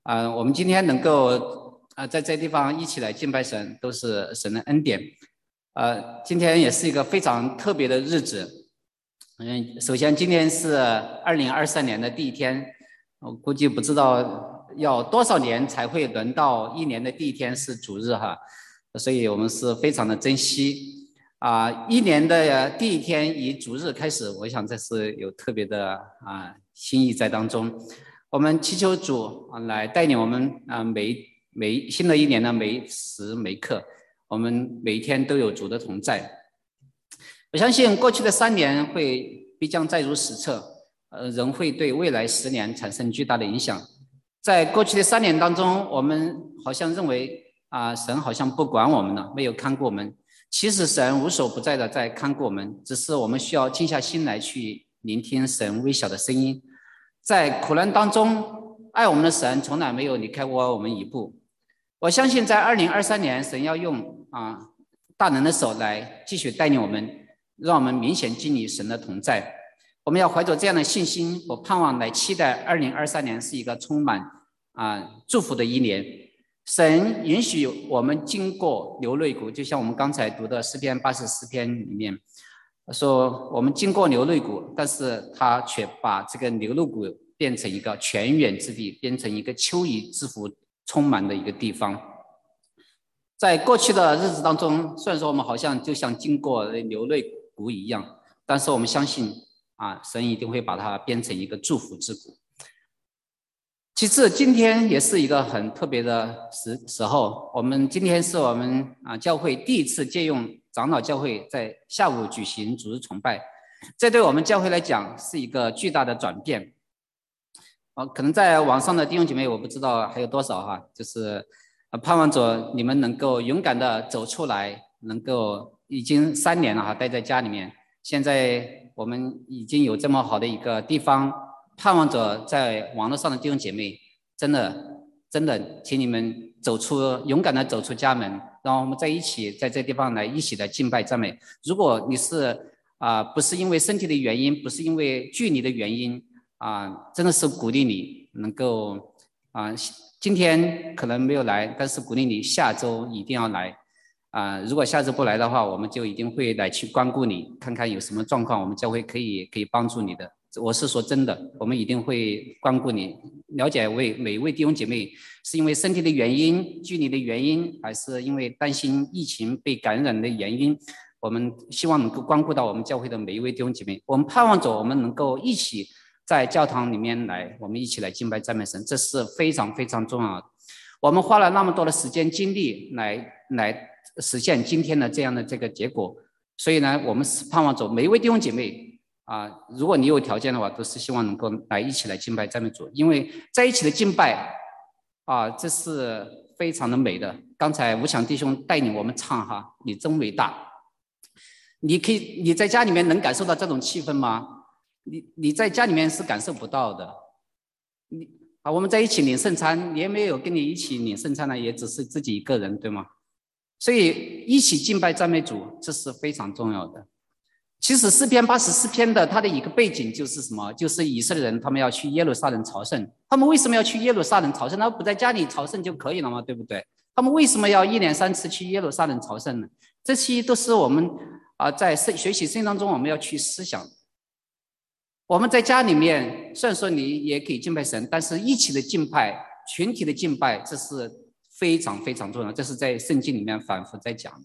我们今天能够在这地方一起来敬拜神，都是神的恩典。今天也是一个非常特别的日子。首先今天是2023年的第一天，我估计不知道要多少年才会轮到一年的第一天是主日哈，所以我们是非常的珍惜。一年的第一天以主日开始，我想这是有特别的心意在当中。我们祈求主来带领我们每新的一年的每时每刻，我们每一天都有主的同在。我相信过去的3年必将载入史册，仍会对未来10年产生巨大的影响。在过去的3年当中，我们好像认为神好像不管我们了，没有看顾我们。其实神无所不在的在看顾我们，只是我们需要静下心来去聆听神微小的声音。在苦难当中，爱我们的神从来没有离开过我们一步。我相信在2023年，神要用大能的手来继续带领我们，让我们明显经历神的同在。我们要怀着这样的信心，我盼望来期待2023年是一个充满祝福的一年。神允许我们经过流泪谷，就像我们刚才读的诗篇84篇里面说，我们经过流泪谷，但是他却把这个流泪谷变成一个泉源之地，变成一个秋雨之福充满的一个地方。在过去的日子当中，虽然说我们好像就像经过流泪谷一样，但是我们相信神一定会把它变成一个祝福之谷。其次，今天也是一个很特别的时候，今天是我们教会第一次借用长老教会在下午举行主日崇拜，这对我们教会来讲是一个巨大的转变。可能在网上的弟兄姐妹我不知道还有多少哈，就是盼望着你们能够勇敢的走出来，能够已经3年了哈，待在家里面，现在我们已经有这么好的一个地方，盼望着在网络上的弟兄姐妹真的请你们勇敢的走出家门，让我们在这地方一起来敬拜赞美。如果你是不是因为身体的原因，不是因为距离的原因真的是鼓励你能够今天可能没有来，但是鼓励你下周一定要来如果下周不来的话，我们就一定会来去关顾你，看看有什么状况，我们教会可以帮助你的。我是说真的，我们一定会关顾你，了解每一位弟兄姐妹是因为身体的原因、距离的原因，还是因为担心疫情被感染的原因，我们希望能够关顾到我们教会的每一位弟兄姐妹。我们盼望着我们能够一起在教堂里面来，我们一起来敬拜赞美神，这是非常非常重要的。我们花了那么多的时间精力来实现今天的这样的这个结果，所以呢，我们是盼望着每一位弟兄姐妹如果你有条件的话，都是希望能够一起来敬拜赞美主，因为在一起的敬拜这是非常的美的。刚才吴强弟兄带领我们唱哈，你真伟大。你在家里面能感受到这种气氛吗？你在家里面是感受不到的。我们在一起领圣餐，你也没有跟你一起领圣餐呢，也只是自己一个人，对吗？所以一起敬拜赞美主，这是非常重要的。其实诗篇84篇的它的一个背景就是什么？就是以色列人他们要去耶路撒冷朝圣。他们为什么要去耶路撒冷朝圣？他们不在家里朝圣就可以了吗？对不对？他们为什么要1年3次去耶路撒冷朝圣呢？这些都是我们在学习圣经当中我们要去思想。我们在家里面虽然说你也可以敬拜神，但是一起的敬拜、群体的敬拜，这是非常非常重要，这是在圣经里面反复在讲。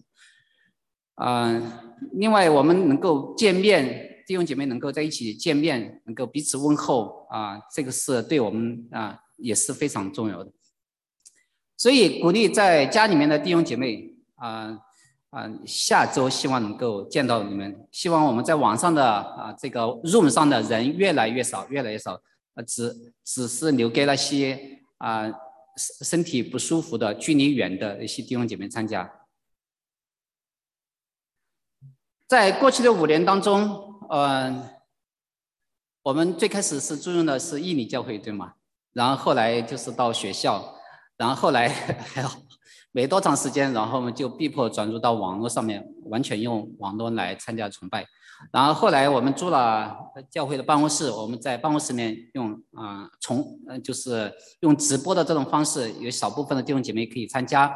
另外我们能够见面，弟兄姐妹能够在一起见面，能够彼此问候这个是对我们也是非常重要的。所以鼓励在家里面的弟兄姐妹下周希望能够见到你们，希望我们在网上的这个 Room 上的人越来越少，只是留给那些身体不舒服的、距离远的一些弟兄姐妹参加。在过去的5年当中，我们最开始是租用的是义理教会，对吗？然后后来就是到学校，然后后来还有没多长时间，然后我们就被迫转入到网络上面，完全用网络来参加崇拜。 然后后来我们租了教会的办公室，我们在办公室里面用就是用直播的这种方式，有少部分的弟兄姐妹可以参加。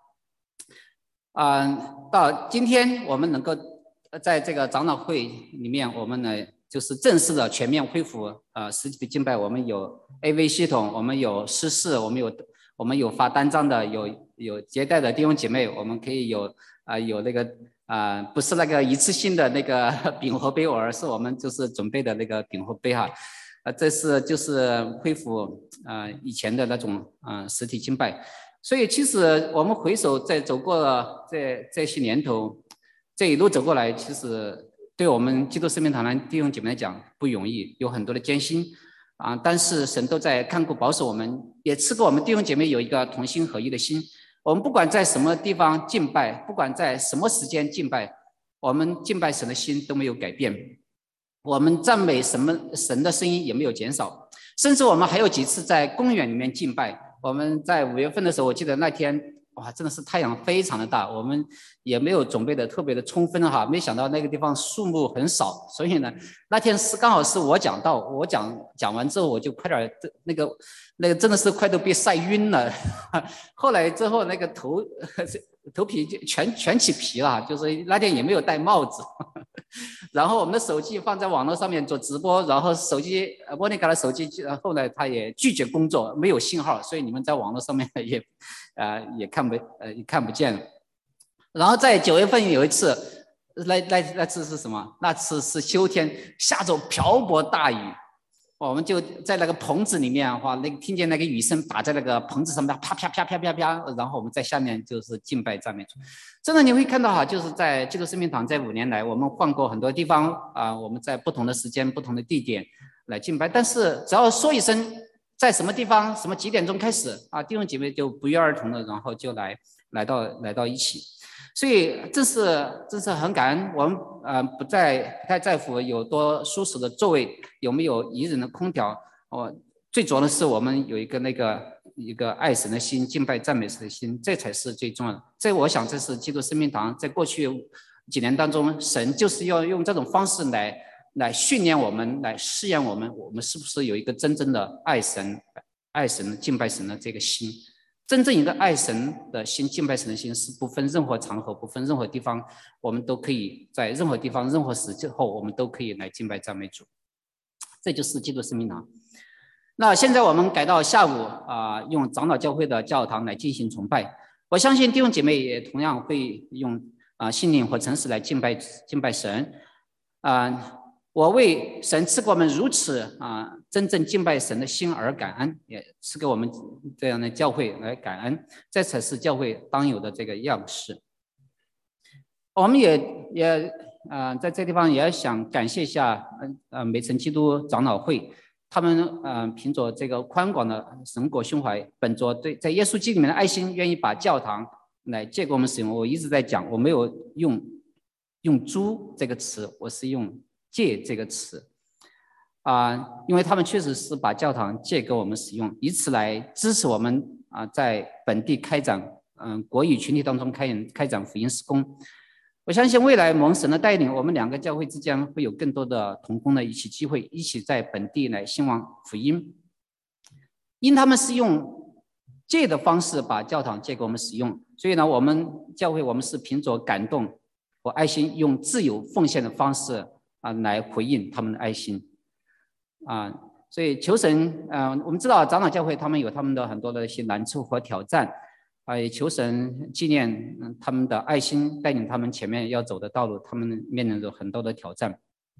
到今天我们能够在这个长老会里面，我们呢就是正式的全面恢复实体的敬拜。我们有 AV 系统，我们有诗事，我们有发单张的，有接待的弟兄姐妹，我们可以有那个不是那个一次性的那个饼和杯，而是我们就是准备的那个饼和杯哈。这是就是恢复以前的那种实体敬拜。所以其实我们回首在走过了这些年头，这一路走过来，其实对我们基督生命堂的弟兄姐妹来讲不容易，有很多的艰辛但是神都在看顾保守我们，也赐给我们弟兄姐妹有一个同心合一的心。我们不管在什么地方敬拜，不管在什么时间敬拜，我们敬拜神的心都没有改变，我们赞美神的声音也没有减少，甚至我们还有几次在公园里面敬拜。我们在5月份的时候，我记得那天哇，真的是太阳非常的大，我们也没有准备的特别的充分哈，没想到那个地方树木很少，所以呢，那天刚好是我讲道，我讲完之后我就快点那个真的是快都被晒晕了，后来之后那个头皮就全起皮了，就是那天也没有戴帽子，然后我们的手机放在网络上面做直播，然后手机莫妮卡的手机后来他也拒绝工作，没有信号，所以你们在网络上面也看不见。然后在9月份有一次，那次是什么？那次是秋天，下着瓢泼大雨。我们就在那个棚子里面听见那个雨声打在那个棚子上面，啪啪啪啪啪啪，然后我们在下面就是敬拜赞美主。真的你会看到就是在基督生命堂在5年来，我们换过很多地方我们在不同的时间、不同的地点来敬拜，但是只要说一声在什么地方、几点钟开始弟兄姐妹就不约而同的，然后就来到一起。所以真是很感恩，我们不太在乎有多舒适的座位，有没有宜人的空调最主要的是我们有一个爱神的心，敬拜赞美神的心，这才是最重要的。我想这是基督生命堂在过去几年当中，神就是要用这种方式来训练我们，来试验我们是不是有一个真正的爱神敬拜神的这个心。真正一个爱神的心、敬拜神的心是不分任何场合、不分任何地方，我们都可以在任何地方、任何时候，我们都可以来敬拜赞美主。这就是基督生命堂。那现在我们改到下午用长老教会的教堂来进行崇拜。我相信弟兄姐妹也同样会用信灵和诚实来敬拜神。我为神赐给我们如此真正敬拜神的心而感恩，也赐给我们这样的教会来感恩，这才是教会当有的这个样式。我们也在这地方也想感谢一下美城基督长老会，他们凭着这个宽广的神国胸怀，本着对在耶稣基督里面的爱心，愿意把教堂来借给我们使用。我一直在讲，我没有用租这个词，我是用借这个词因为他们确实是把教堂借给我们使用，以此来支持我们在本地开展国语群体当中开展福音事工。我相信未来蒙神的带领，我们2个教会之间会有更多的同工的一起机会，一起在本地来兴旺福音。因他们是用借的方式把教堂借给我们使用，所以呢，我们教会我们是凭着感动和爱心，用自由奉献的方式来回应他们的爱心所以求神我们知道长老教会他们有他们的很多的一些难处和挑战也求神纪念他们的爱心，带领他们前面要走的道路，他们面临着很多的挑战。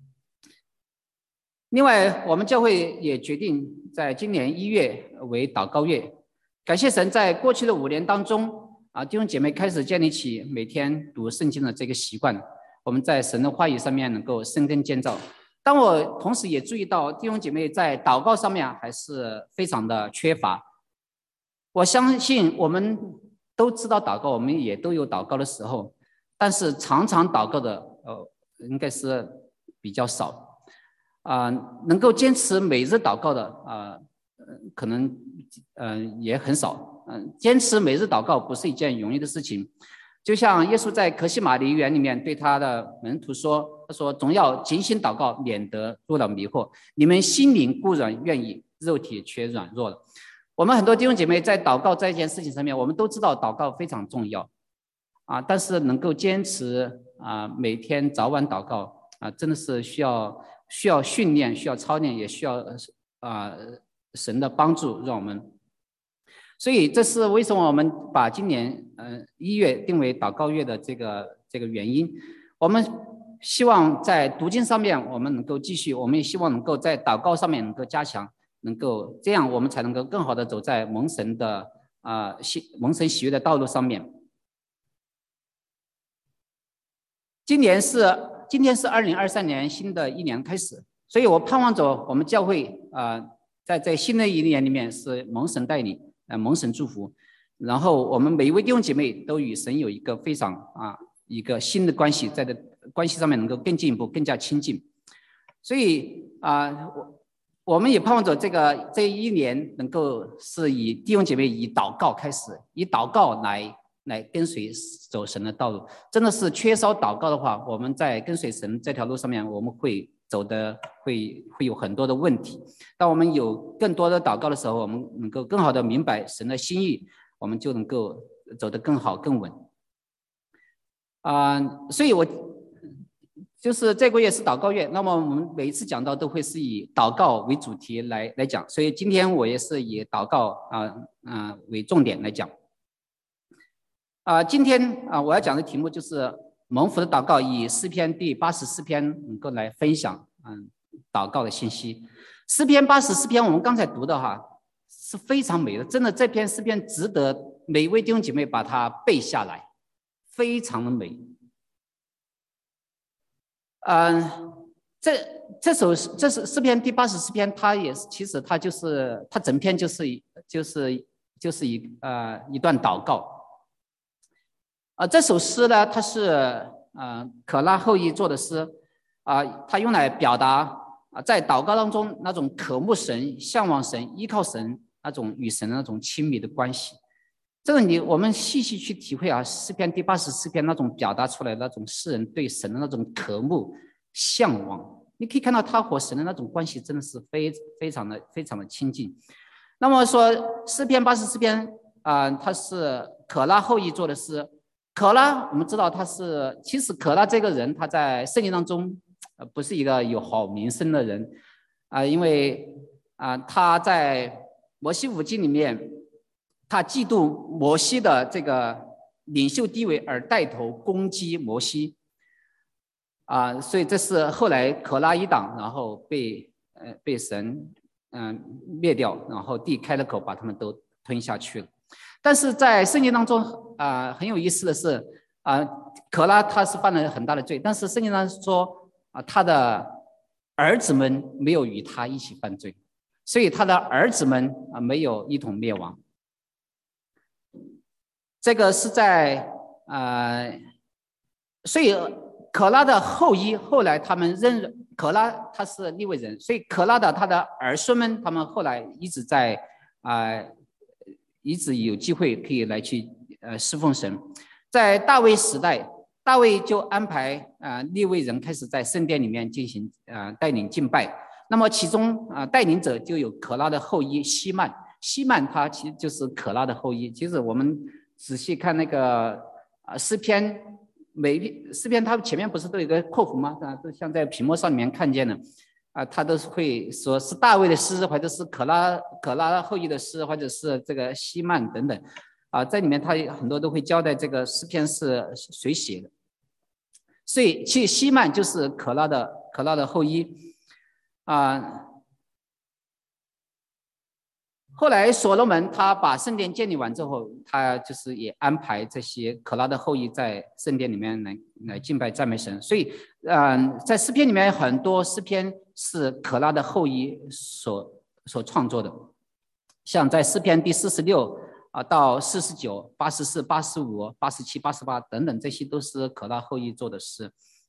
另外我们教会也决定在今年1月为祷告月，感谢神在过去的5年当中弟兄姐妹开始建立起每天读圣经的这个习惯，我们在神的话语上面能够生根建造。但我同时也注意到弟兄姐妹在祷告上面还是非常的缺乏。我相信我们都知道祷告，我们也都有祷告的时候，但是常常祷告的应该是比较少能够坚持每日祷告的可能也很少坚持每日祷告不是一件容易的事情。就像耶稣在客西马尼园里面对他的门徒说说总要谨心祷告，免得入了迷惑。你们心灵固然愿意，肉体却软弱了。我们很多弟兄姐妹在祷告这件事情上面，我们都知道祷告非常重要但是能够坚持每天早晚祷告真的是需要训练，需要操练，也需要神的帮助让我们。所以这是为什么我们把今年1月定为祷告月的这个原因。我们希望在读经上面我们能够继续，我们也希望能够在祷告上面能够加强，能够这样我们才能够更好的走在蒙神喜悦的道路上面。今天是2023年新的一年开始，所以我盼望着我们教会在新的一年里面是蒙神带领，蒙神祝福，然后我们每一位弟兄姐妹都与神有一个非常一个新的关系，在这关系上面能够更进一步，更加亲近。所以我们也盼望着这一年能够是以弟兄姐妹以祷告开始，以祷告来跟随走神的道路。真的是缺少祷告的话，我们在跟随神这条路上面，我们会走的会有很多的问题。当我们有更多的祷告的时候，我们能够更好的明白神的心意，我们就能够走得更好更稳。所以我就是这个月是祷告月，那么我们每一次讲到都会是以祷告为主题来讲，所以今天我也是以祷告为重点来讲。今天我要讲的题目就是蒙福的祷告，以诗篇第84篇能够来分享祷告的信息。诗篇84篇我们刚才读的是非常美的，真的这篇诗篇值得每一位弟兄姐妹把它背下来，非常的美。这是诗篇第84篇，它也是其实它就是它整篇就是一段祷告。这首诗呢，它是可拉后裔做的诗它用来表达在祷告当中那种渴慕神、向往神、依靠神那种与神的那种亲密的关系。这个我们细细去体会诗篇第84篇那种表达出来的那种诗人对神的那种渴慕、向往，你可以看到他和神的那种关系真的是非常的亲近。那么说诗篇84篇它是可拉后裔做的诗。可拉我们知道其实可拉这个人他在圣经当中不是一个有好名声的人因为他在摩西五经里面他嫉妒摩西的这个领袖地位而带头攻击摩西所以这是后来可拉一党然后被神灭掉，然后地开了口把他们都吞下去了。但是在圣经当中很有意思的是可拉他是犯了很大的罪，但是圣经上说他的儿子们没有与他一起犯罪，所以他的儿子们没有一同灭亡。这个是在所以可拉的后裔后来他们可拉他是利未人，所以可拉的他的儿孙们他们后来一直在一直有机会可以来去侍奉神。在大卫时代，大卫就安排利未人开始在圣殿里面进行带领敬拜。那么其中带领者就有可拉的后裔希曼，希曼他其实就是可拉的后裔。其实我们仔细看那个诗篇，诗篇它前面不是都有个括弧吗？都像在屏幕上面看见的他都是会说是大卫的诗，或者是可拉后裔的诗，或者是这个希曼等等在里面他很多都会交代这个诗篇是谁写的。所以其实希曼就是可拉的后裔后来所罗门他把圣殿建立完之后，他就是也安排这些可拉的后裔在圣殿里面来敬拜赞美神。所以在诗篇里面很多诗篇是可拉的后裔所创作的，像在诗篇第46到49、84、85、87、88等等，这些都是可拉后裔做的诗。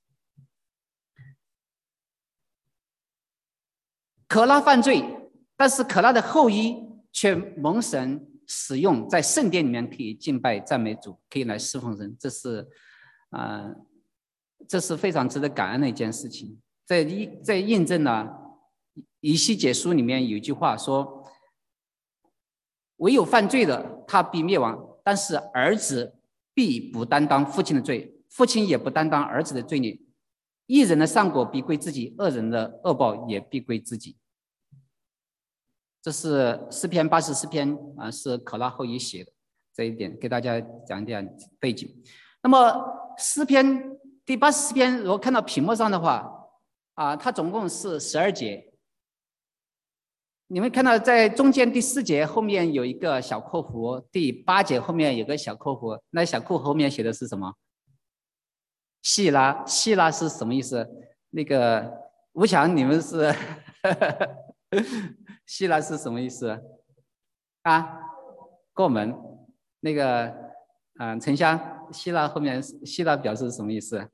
可拉犯罪，但是可拉的后裔却蒙神使用，在圣殿里面可以敬拜赞美主，可以来侍奉神。这是这是非常值得感恩的一件事情。在印证了以西结书里面有一句话说，唯有犯罪的他必灭亡，但是儿子必不担当父亲的罪，父亲也不担当儿子的罪孽。义人的善果必归自己，恶人的恶报也必归自己。这是诗篇84篇是可拉后裔写的，这一点给大家讲一点背景。那么诗篇第84篇，如果看到屏幕上的话它总共是12节。你们看到在中间第4节后面有一个小括弧，第8节后面有个小括弧，那小括弧后面写的是什么？细拉，细拉是什么意思？那个吴强，你们是细拉是什么意思啊？过门。那个沉香，细拉后面细拉表示什么意思？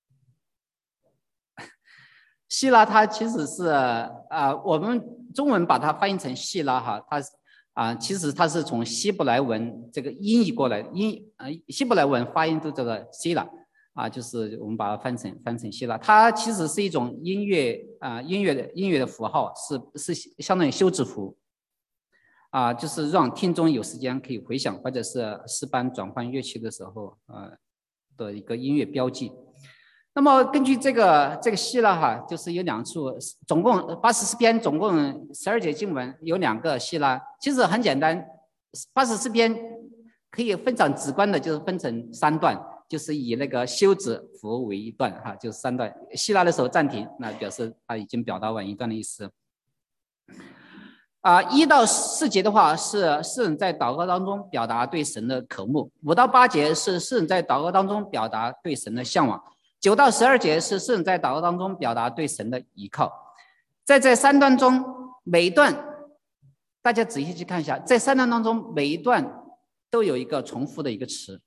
细拉它其实是我们中文把它翻译成细拉哈，它其实它是从希伯来文这个音译过来，希伯来文发音都叫做细拉就是我们把它翻成希腊，它其实是一种音乐的符号，是相当于休止符就是让听众有时间可以回想，或者是诗班转换乐器的时候的一个音乐标记。那么根据这个希腊就是有2处，总共84篇总共12节经文，有2个希腊，其实很简单。84篇可以非常直观的就是分成3段。就是以那个休止符为一段就是3段。希腊的时候暂停，那表示他已经表达完一段的意思。1到4节的话是诗人在祷告当中表达对神的渴慕，5到8节是诗人在祷告当中表达对神的向往，9到12节是诗人在祷告当中表达对神的依靠。在这3段中，每一段大家仔细去看一下，在3段当中每一段都有一个重复的一个词。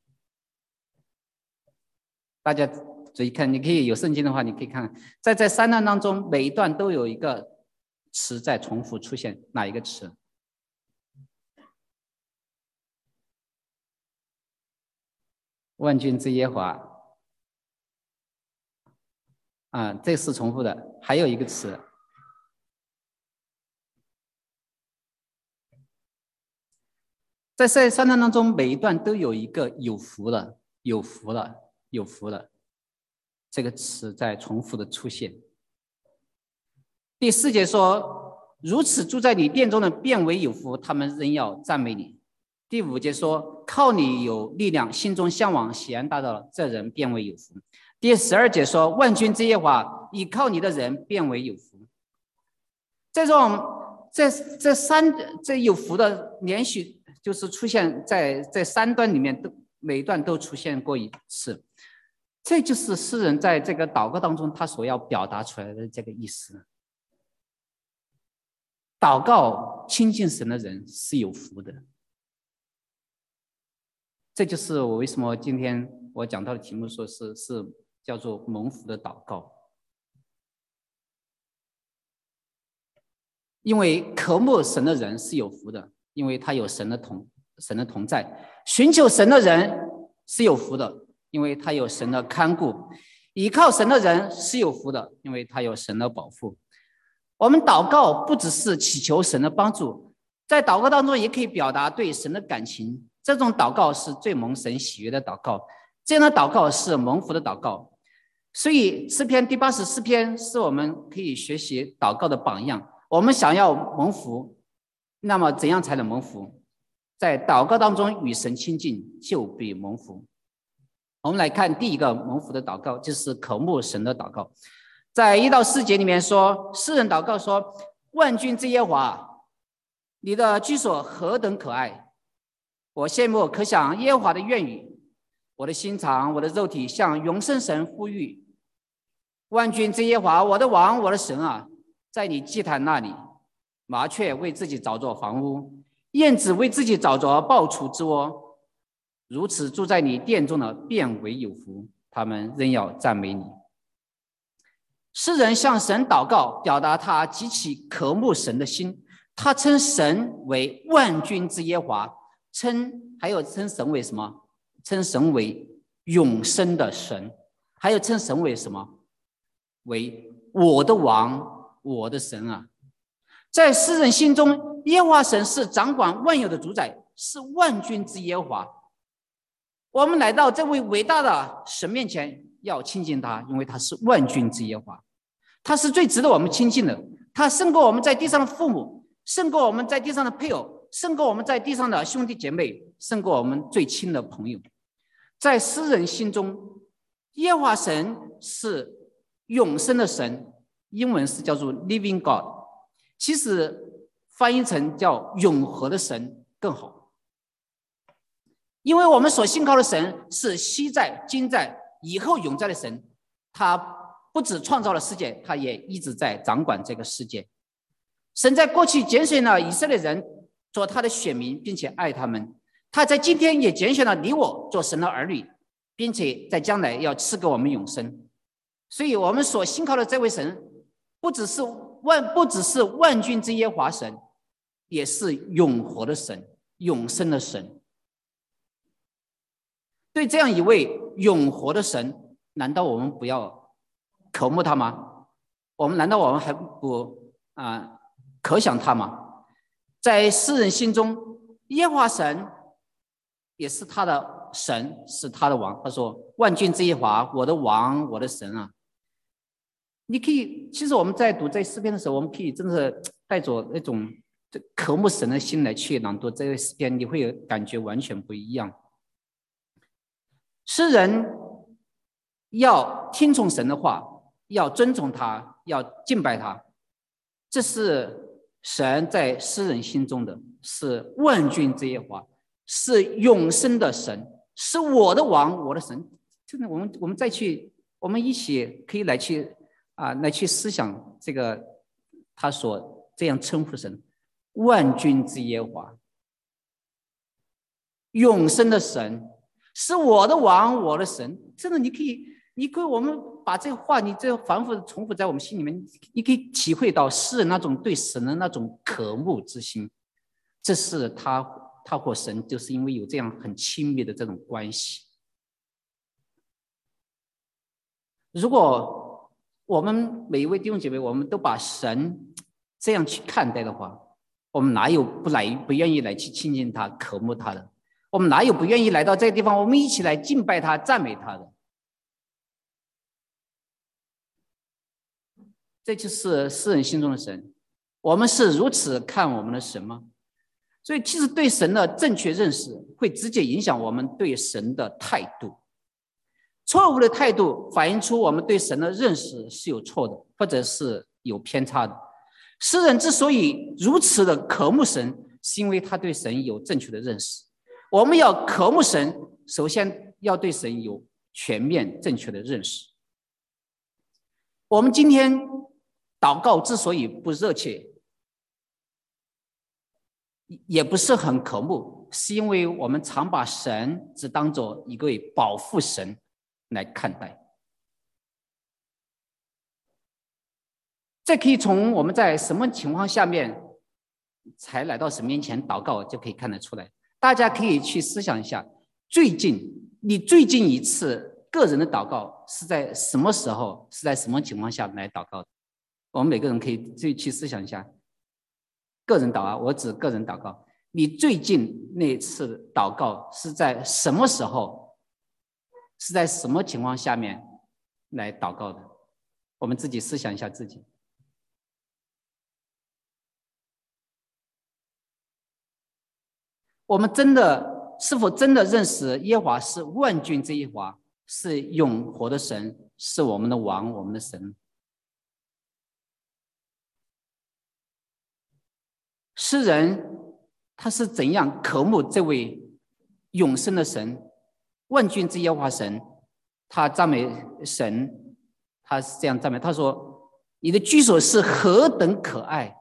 大家注意看，你可以有圣经的话，你可以看，在这3段当中，每一段都有一个词在重复出现，哪一个词？万军之耶和华这是重复的。还有一个词，在这3段当中，每一段都有一个有福了这个词在重复的出现。第4节说，如此住在你殿中的便为有福，他们仍要赞美你。第5节说，靠你有力量，心中向往喜安大道，这人便为有福。第12节说，万军之耶和华，倚靠你的人便为有福。这有福的连续就是出现在3段里面，每一段都出现过一次。这就是诗人在这个祷告当中他所要表达出来的这个意思。祷告亲近神的人是有福的。这就是我为什么今天我讲到的题目说是叫做蒙福的祷告。因为渴慕神的人是有福的，因为他有神的同在。寻求神的人是有福的，因为他有神的看顾。依靠神的人是有福的，因为他有神的保护。我们祷告不只是祈求神的帮助，在祷告当中也可以表达对神的感情。这种祷告是最蒙神喜悦的祷告，这样的祷告是蒙福的祷告。所以诗篇第84篇是我们可以学习祷告的榜样。我们想要蒙福，那么怎样才能蒙福？在祷告当中与神亲近，就必蒙福。我们来看第一个蒙福的祷告，就是渴慕神的祷告。在1到4节里面说，诗人祷告说，万军之耶和华，你的居所何等可爱，我羡慕可想耶和华的愿语，我的心肠，我的肉体向永生神呼吁。万军之耶和华，我的王，我的神啊，在你祭坛那里，麻雀为自己找着房屋，燕子为自己找着抱雏之窝，如此住在你殿中的便为有福，他们仍要赞美你。诗人向神祷告，表达他极其渴慕神的心。他称神为万军之耶和华，还有称神为什么？称神为永生的神。 还有称神为什么？为我的王，我的神啊！在诗人心中，耶和华神是掌管万有的主宰，是万军之耶和华。我们来到这位伟大的神面前，要亲近他，因为他是万军之耶和华，他是最值得我们亲近的。他胜过我们在地上的父母，胜过我们在地上的配偶，胜过我们在地上的兄弟姐妹，胜过我们最亲的朋友。在诗人心中，耶和华神是永生的神，英文是叫做 Living God， 其实翻译成叫永和的神更好，因为我们所信靠的神是昔在、今在、以后永在的神，他不只创造了世界，他也一直在掌管这个世界。神在过去拣选了以色列人做他的选民，并且爱他们，他在今天也拣选了你我做神的儿女，并且在将来要赐给我们永生。所以我们所信靠的这位神不只是万军之耶和华神，也是永活的神，永生的神。对这样一位永活的神，难道我们不要渴慕他吗？难道我们还不可想他吗？在诗人心中，耶和华神也是他的神，是他的王。他说：“万军之耶和华，我的王，我的神啊！”你可以，其实我们在读这诗篇的时候，我们可以真的带着那种渴慕神的心来去朗读这个诗篇，你会感觉完全不一样。诗人要听从神的话，要尊重他，要敬拜他，这是神在诗人心中的，是万军之耶和华，是永生的神，是我的王，我的神。真的，我们再去，我们一起可以来去思想这个他所这样称呼神，万军之耶和华，永生的神，是我的王，我的神。真的，你可以我们把这个话，你这反复重复在我们心里面，你可以体会到诗人那种对神的那种渴慕之心。这是他和神就是因为有这样很亲密的这种关系。如果我们每一位弟兄姐妹，我们都把神这样去看待的话，我们哪有不愿意来去亲近他、渴慕他的？我们哪有不愿意来到这个地方，我们一起来敬拜他、赞美他的？这就是诗人心中的神。我们是如此看我们的神吗？所以，其实对神的正确认识会直接影响我们对神的态度。错误的态度反映出我们对神的认识是有错的，或者是有偏差的。诗人之所以如此的渴慕神，是因为他对神有正确的认识。我们要渴慕神，首先要对神有全面正确的认识。我们今天祷告之所以不热切，也不是很渴慕，是因为我们常把神只当作一位保护神来看待。这可以从我们在什么情况下面才来到神面前祷告就可以看得出来。大家可以去思想一下，你最近一次个人的祷告是在什么时候，是在什么情况下来祷告的？我们每个人可以自己去思想一下。个人祷告，我指个人祷告，你最近那次祷告是在什么时候，是在什么情况下面来祷告的？我们自己思想一下自己。我们是否真的认识耶和华是万军之耶和华，是永活的神，是我们的王，我们的神？诗人他是怎样渴慕这位永生的神，万军之耶和华神？他赞美神，他是这样赞美，他说：“你的居所是何等可爱！”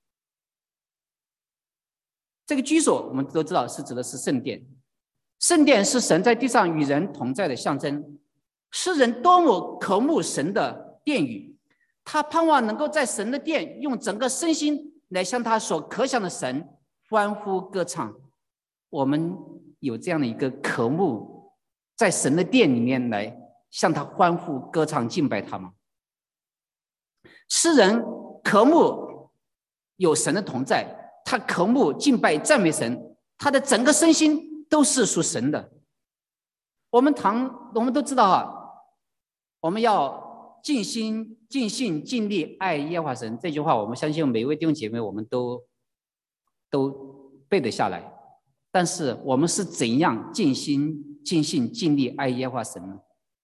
这个居所我们都知道是指的是圣殿，圣殿是神在地上与人同在的象征。诗人多么渴慕神的殿宇，他盼望能够在神的殿用整个身心来向他所可想的神欢呼歌唱。我们有这样的一个渴慕，在神的殿里面来向他欢呼、歌唱、敬拜他吗？诗人渴慕有神的同在，他渴慕敬拜赞美神，他的整个身心都是属神的。我们都知道啊，我们要尽心、尽性、尽力爱耶和华神。这句话，我们相信每一位弟兄姐妹我们都背得下来。但是我们是怎样尽心、尽性、尽力爱耶和华神呢？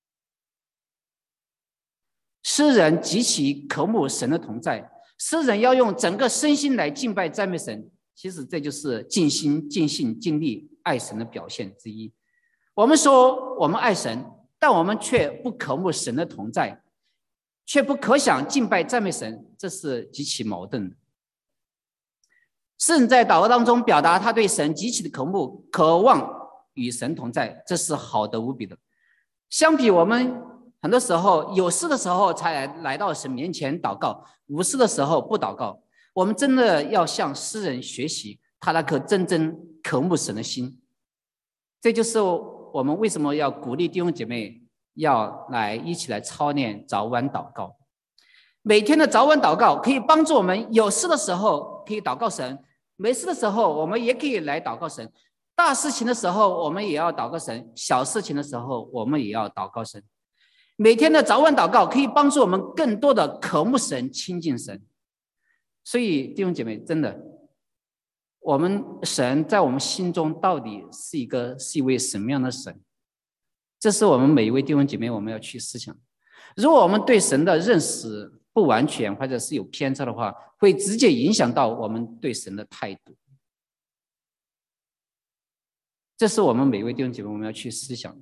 诗人极其渴慕神的同在，诗人要用整个身心来敬拜赞美神。其实这就是尽心、尽性、尽力爱神的表现之一。我们说我们爱神，但我们却不渴慕神的同在，却不可想敬拜赞美神，这是极其矛盾的。诗人在祷告当中表达他对神极其的渴慕，渴望与神同在，这是好的无比的。相比我们很多时候有事的时候才来到神面前祷告，无事的时候不祷告，我们真的要向诗人学习他那颗真正渴慕神的心。这就是我们为什么要鼓励弟兄姐妹要一起来操练早晚祷告。每天的早晚祷告可以帮助我们有事的时候可以祷告神，没事的时候我们也可以来祷告神，大事情的时候我们也要祷告神，小事情的时候我们也要祷告神。每天的早晚祷告可以帮助我们更多的渴慕神、亲近神。所以弟兄姐妹，真的，我们神在我们心中到底是一位什么样的神？这是我们每一位弟兄姐妹我们要去思想。如果我们对神的认识不完全或者是有偏差的话，会直接影响到我们对神的态度。这是我们每一位弟兄姐妹我们要去思想。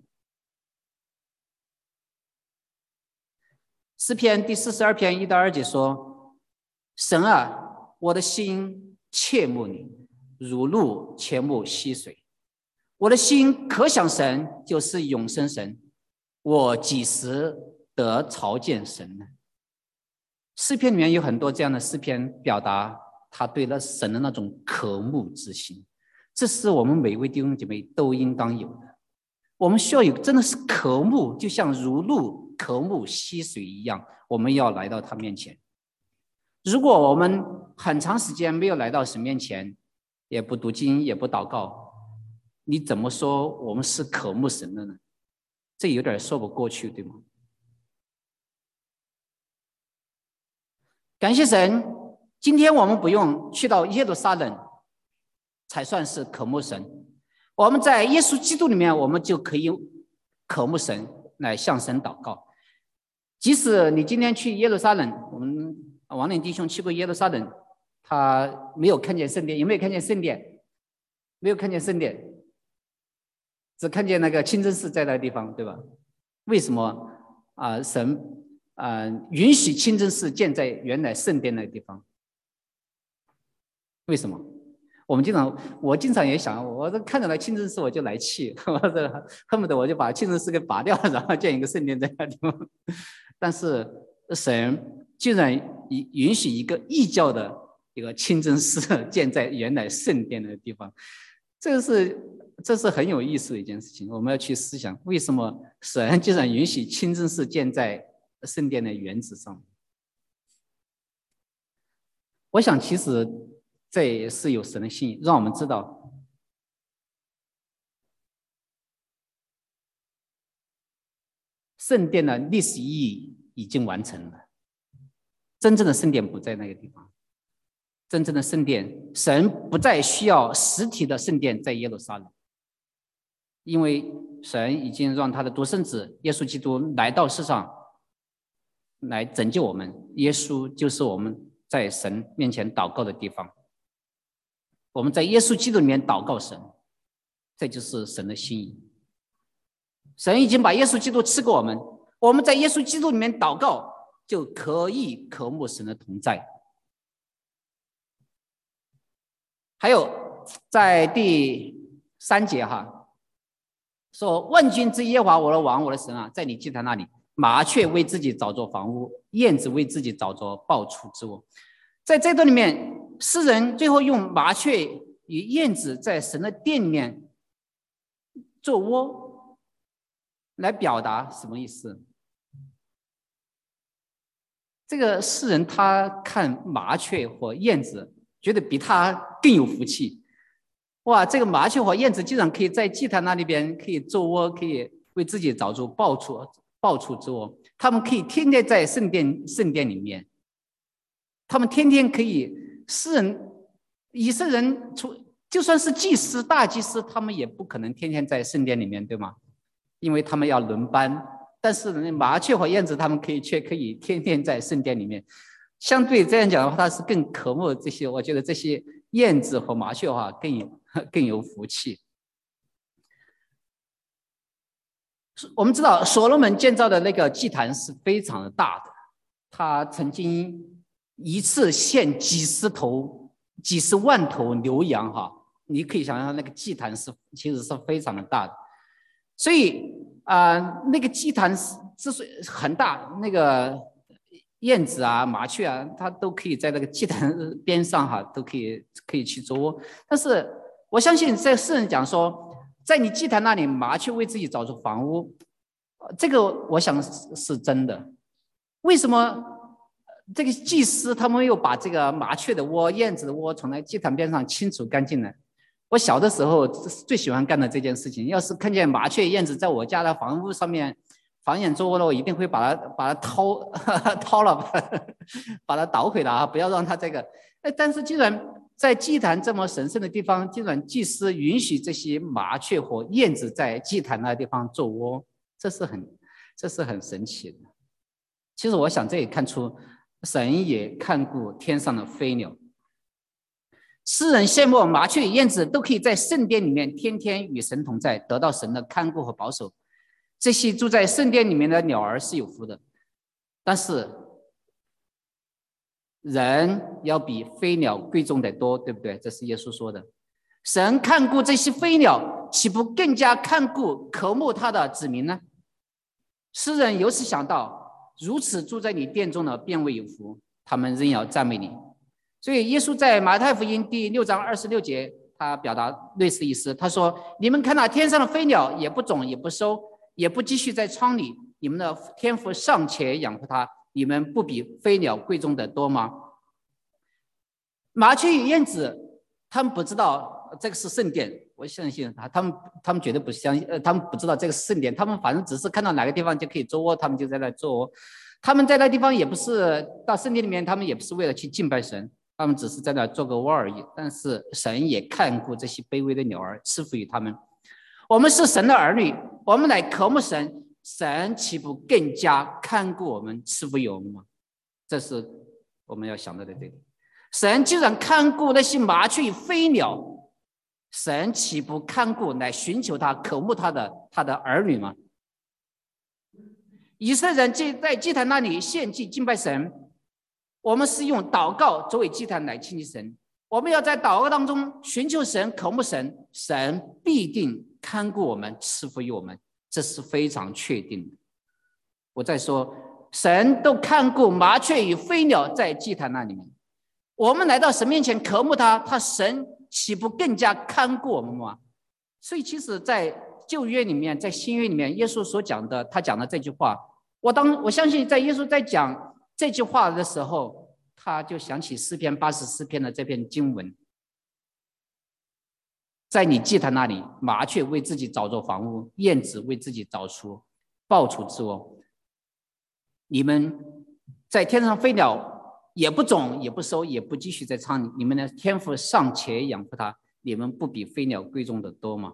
诗篇第42篇1到2节说：神啊，我的心切慕你，如鹿切慕溪水。我的心可想神，就是永生神，我几时得朝见神呢？诗篇里面有很多这样的诗篇，表达他对了神的那种渴慕之心。这是我们每一位弟兄姐妹都应当有的。我们需要有真的是渴慕，就像如鹿渴慕溪水一样，我们要来到他面前。如果我们很长时间没有来到神面前，也不读经也不祷告，你怎么说我们是渴慕神的呢？这有点说不过去，对吗？感谢神，今天我们不用去到耶路撒冷才算是渴慕神，我们在耶稣基督里面，我们就可以渴慕神，来向神祷告。即使你今天去耶路撒冷，我们王林弟兄去过耶路撒冷，他没有看见圣殿。有没有看见圣殿？没有看见圣殿，只看见那个清真寺在那个地方，对吧？为什么神允许清真寺建在原来圣殿那个地方？为什么？我经常也想，我看到了清真寺我就来气，恨不得我就把清真寺给拔掉，然后建一个圣殿在那地方。但是神居然允许一个异教的一个清真寺建在原来圣殿的地方，这是很有意思的一件事情。我们要去思想，为什么神居然允许清真寺建在圣殿的原址上？我想其实这也是有神的心意，让我们知道圣殿的历史意义已经完成了，真正的圣殿不在那个地方。真正的圣殿，神不再需要实体的圣殿在耶路撒冷，因为神已经让他的独生子耶稣基督来到世上来拯救我们。耶稣就是我们在神面前祷告的地方，我们在耶稣基督里面祷告神，这就是神的心意。神已经把耶稣基督赐给我们，我们在耶稣基督里面祷告，就可以渴慕神的同在。还有在第3节说：万军之耶和华我的王我的神啊，在你祭坛那里，麻雀为自己找着房屋，燕子为自己找着抱雏之窝。在这段里面，诗人最后用麻雀与燕子在神的殿里面做窝， 来表达什么意思？这个诗人他看麻雀和燕子，觉得比他更有福气。哇，这个麻雀和燕子竟然可以在祭坛那里边可以做窝，可以为自己找出抱处之窝。他们可以天天在圣殿里面，他们天天可以。以色列人就算是祭司、大祭司，他们也不可能天天在圣殿里面，对吗？因为他们要轮班。但是麻雀和燕子，他们却可以天天在圣殿里面。相对这样讲的话，他是更渴慕这些。我觉得这些燕子和麻雀的话更有福气。我们知道所罗门建造的那个祭坛是非常的大的，他曾经一次献几十万头牛羊哈，你可以想象那个祭坛其实是非常的大的。所以那个祭坛之所以很大，那个燕子啊、麻雀啊，它都可以在那个祭坛边上哈，都可以去做窝。但是我相信这诗人讲说，在你祭坛那里，麻雀为自己找出房屋，这个我想是真的。为什么这个祭司他们又把这个麻雀的窝、燕子的窝从那祭坛边上清除干净呢？我小的时候最喜欢干的这件事情，要是看见麻雀、燕子在我家的房屋上面繁衍做窝了，我一定会把它掏了，把它捣毁了啊！不要让它这个。但是既然在祭坛这么神圣的地方，既然祭司允许这些麻雀或燕子在祭坛那个地方做窝，这是很神奇的。其实我想这也看出神也看顾天上的飞鸟。诗人羡慕麻雀与燕子都可以在圣殿里面天天与神同在，得到神的看顾和保守。这些住在圣殿里面的鸟儿是有福的，但是人要比飞鸟贵重得多，对不对？这是耶稣说的。神看顾这些飞鸟，岂不更加看顾渴慕他的子民呢？诗人由此想到，如此住在你殿中的便为有福，他们仍要赞美你。所以耶稣在马太福音第6章26节，他表达类似意思。他说：“你们看那天上的飞鸟，也不种，也不收，也不积蓄在仓里，你们的天父尚且养活它，你们不比飞鸟贵重得多吗？”麻雀与燕子，他们不知道这个是圣殿，我相信他们绝对不相信，他们不知道这个是圣殿，他们反正只是看到哪个地方就可以做窝，他们就在那做窝。他们在那地方也不是到圣殿里面，他们也不是为了去敬拜神。他们只是在那做个窝而已，但是神也看顾这些卑微的鸟儿，赐福于他们。我们是神的儿女，我们来渴慕神，神岂不更加看顾我们，赐福于我们吗？这是我们要想到的这个。神既然看顾那些麻雀与飞鸟，神岂不看顾来寻求他、渴慕他的儿女吗？以色列人在祭坛那里献祭敬拜神。我们是用祷告作为祭坛来亲近神，我们要在祷告当中寻求神、渴慕神，神必定看顾我们，赐福于我们，这是非常确定的。我再说，神都看顾麻雀与飞鸟在祭坛那里面，我们来到神面前渴慕他神岂不更加看顾我们吗？所以其实在旧约里面，在新约里面，耶稣所讲的，他讲的这句话，我相信在耶稣在讲这句话的时候，他就想起诗篇84篇的这篇经文，在你祭坛那里，麻雀为自己找着房屋，燕子为自己找出抱处之窝。你们在天上飞鸟，也不种，也不收，也不积蓄在仓里，你们的天父尚且养活它，你们不比飞鸟贵重的多吗？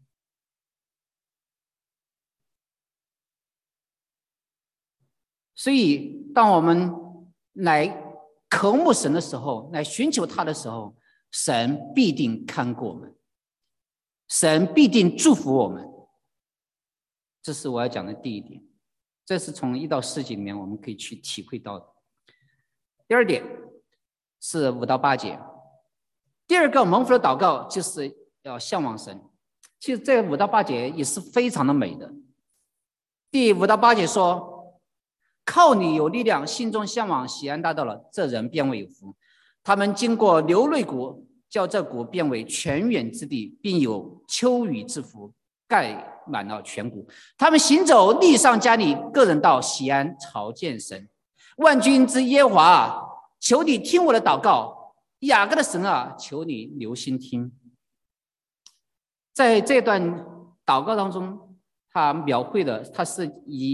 所以当我们来渴慕神的时候，来寻求他的时候，神必定看顾我们，神必定祝福我们。这是我要讲的第一点，这是从1到4节里面我们可以去体会到的。第二点是5到8节，第二个蒙福的祷告就是要向往神。其实这5到8节也是非常的美的。第5到8节说，靠你有力量，心中向往喜安大道了，这人便为有福。他们经过流泪谷，叫这谷变为泉源之地，并有秋雨之福， 盖满了全谷。他们行走地上加利，个人到西安朝见神。万军之耶和华啊，求你听我的祷告，雅各的神啊，求你留心听。在这段祷告当中，他描绘的他是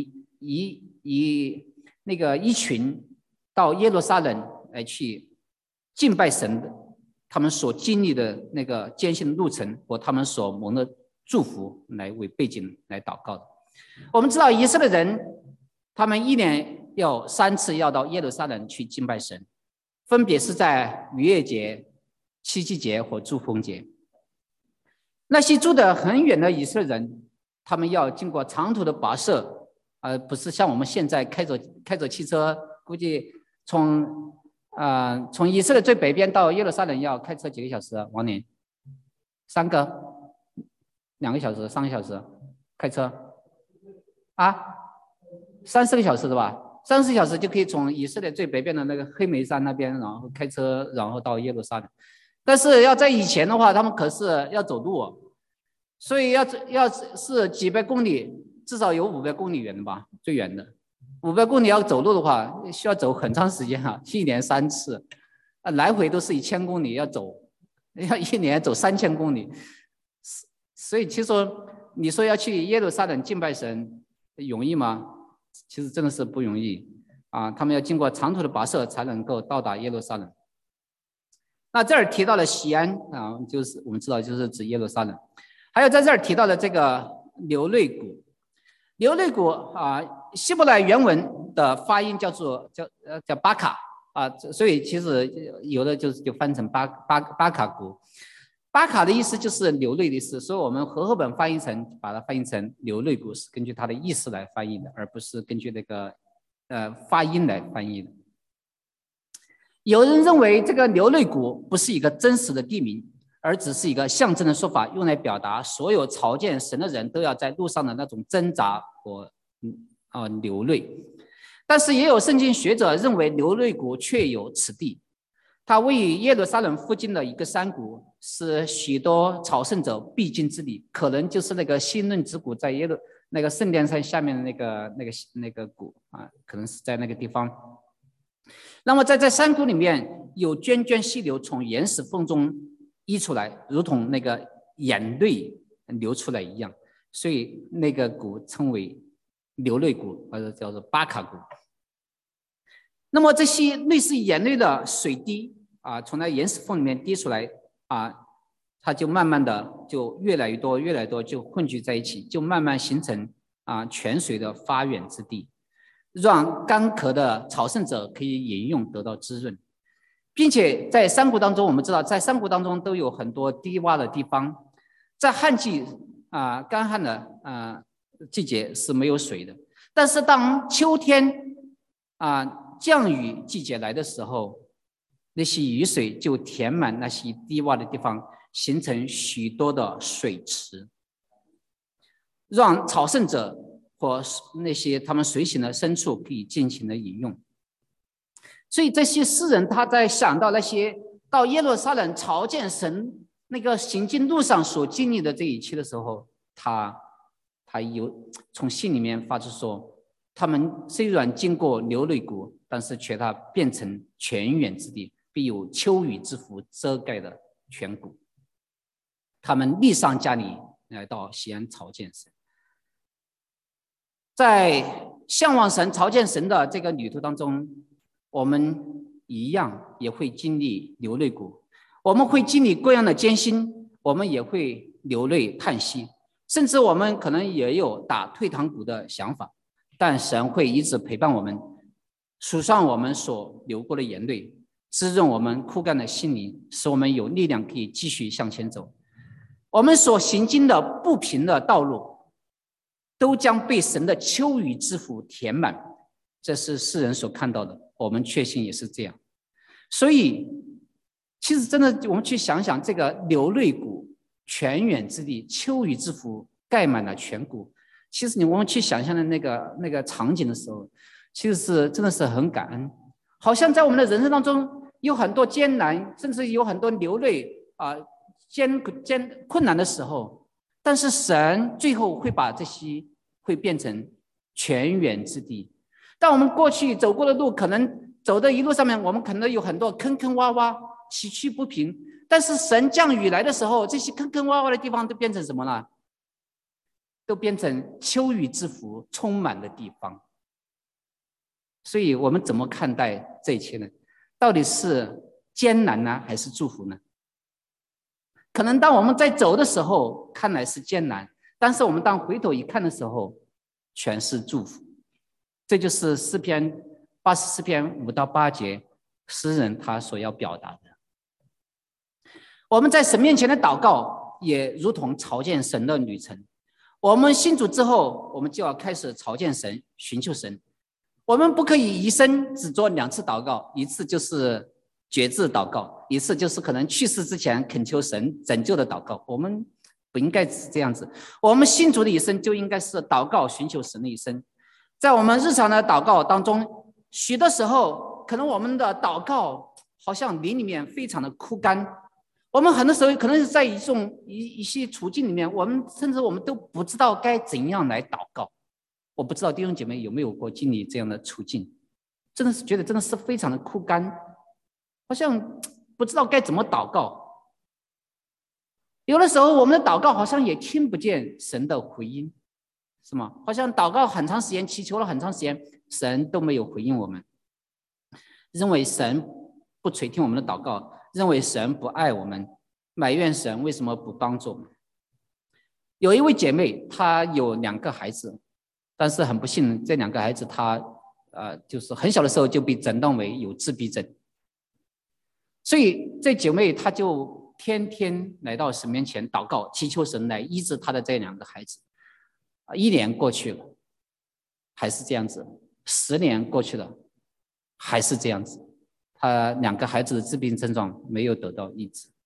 一群到耶路撒冷来去敬拜神的，他们所经历的那个艰辛的路程和他们所蒙的祝福来为背景来祷告的。我们知道以色列人他们一年要3次要到耶路撒冷去敬拜神，分别是在逾越节、七夕节和祝棚节。那些住得很远的以色列人，他们要经过长途的跋涉，不是像我们现在开着汽车，估计从以色列最北边到耶路撒冷要开车几个小时啊？王年，2个小时、3个小时开车啊，3-4个小时是吧？3-4小时就可以从以色列最北边的那个黑莓山那边，然后开车，然后到耶路撒冷。但是要在以前的话，他们可是要走路，所以要是几百公里，至少有500公里远的吧，最远的500公里要走路的话，需要走很长时间啊，1年3次，来回都是1000公里，要1年走3000公里。所以其实你说要去耶路撒冷敬拜神容易吗？其实真的是不容易啊！他们要经过长途的跋涉才能够到达耶路撒冷。那这儿提到了西安啊，就是我们知道就是指耶路撒冷。还有在这儿提到的这个流泪谷，流泪谷啊，希伯来原文的发音叫巴卡啊，所以其实有的就翻成巴卡谷。巴卡的意思就是流泪的意思，所以我们和合本把它翻译成流泪谷，是根据它的意思来翻译的，而不是根据那个发音来翻译的。有人认为这个流泪谷不是一个真实的地名，而只是一个象征的说法，用来表达所有朝见神的人都要在路上的那种挣扎和流泪。但是也有圣经学者认为流泪谷确有此地，它位于耶路撒冷附近的一个山谷，是许多朝圣者必经之地，可能就是那个西嫩之谷，在那个圣殿山下面的那个谷啊，可能是在那个地方。那么在山谷里面有涓涓细流从岩石缝中溢出来，如同那个眼泪流出来一样，所以那个谷称为流泪谷，或者叫做巴卡谷。那么这些类似眼泪的水滴啊，从那岩石缝里面滴出来啊，它就慢慢的就越来越多就混聚在一起，就慢慢形成泉水的发源之地，让干渴的朝圣者可以饮用得到滋润。并且在山谷当中，我们知道在山谷当中都有很多低洼的地方，在旱季干旱的季节是没有水的，但是当秋天降雨季节来的时候，那些雨水就填满那些低洼的地方，形成许多的水池，让朝圣者或那些他们随行的牲畜可以尽情的饮用。所以这些诗人他在想到那些到耶路撒冷朝见神那个行进路上所经历的这一切的时候，他有从心里面发出说，他们虽然经过流泪谷，但是却它变成泉源之地，必有秋雨之福遮盖的泉谷。他们力上加力来到西安朝见神。在向往神朝见神的这个旅途当中，我们一样也会经历流泪谷，我们会经历各样的艰辛，我们也会流泪叹息，甚至我们可能也有打退堂鼓的想法，但神会一直陪伴我们，数算我们所流过的眼泪，滋润我们枯干的心灵，使我们有力量可以继续向前走。我们所行经的不平的道路都将被神的秋雨之福填满，这是世人所看到的，我们确信也是这样。所以其实真的我们去想想，这个流泪谷、泉源之地、秋雨之福盖满了全谷，其实我们去想象的那个场景的时候，其实是真的是很感恩，好像在我们的人生当中有很多艰难，甚至有很多流泪困难的时候， 但是神最后会把这些会变成泉源之地。但我们过去走过的路，可能走的一路上面，我们可能有很多坑坑洼洼，崎岖不平。但是神降雨来的时候，这些坑坑洼洼的地方都变成什么了？都变成秋雨之福充满的地方。所以我们怎么看待这一切呢？到底是艰难呢，还是祝福呢？可能当我们在走的时候，看来是艰难，但是我们当回头一看的时候，全是祝福。这就是诗篇84篇5到8节，诗人他所要表达的。我们在神面前的祷告，也如同朝见神的旅程。我们信主之后，我们就要开始朝见神，寻求神。我们不可以一生只做2次祷告，一次就是决志祷告，一次就是可能去世之前恳求神拯救的祷告。我们不应该是这样子。我们信主的一生就应该是祷告寻求神的一生。在我们日常的祷告当中，许多时候可能我们的祷告好像灵里面非常的枯干。我们很多时候可能是在一些处境里面，我们甚至我们都不知道该怎样来祷告。我不知道弟兄姐妹有没有过经历这样的处境，真的是觉得真的是非常的枯干，好像不知道该怎么祷告。有的时候我们的祷告好像也听不见神的回应，是吗？好像祷告很长时间，祈求了很长时间，神都没有回应我们，认为神不垂听我们的祷告，认为神不爱我们，埋怨神为什么不帮助我们。有一位姐妹，她有2个孩子，但是很不幸，这2个孩子她就是很小的时候就被诊断为有自闭症。所以这姐妹她就天天来到神面前祷告，祈求神来医治她的这2个孩子。1年过去了，还是这样子；10年过去了，还是这样子。他2个孩子的自闭症状没有得到医治。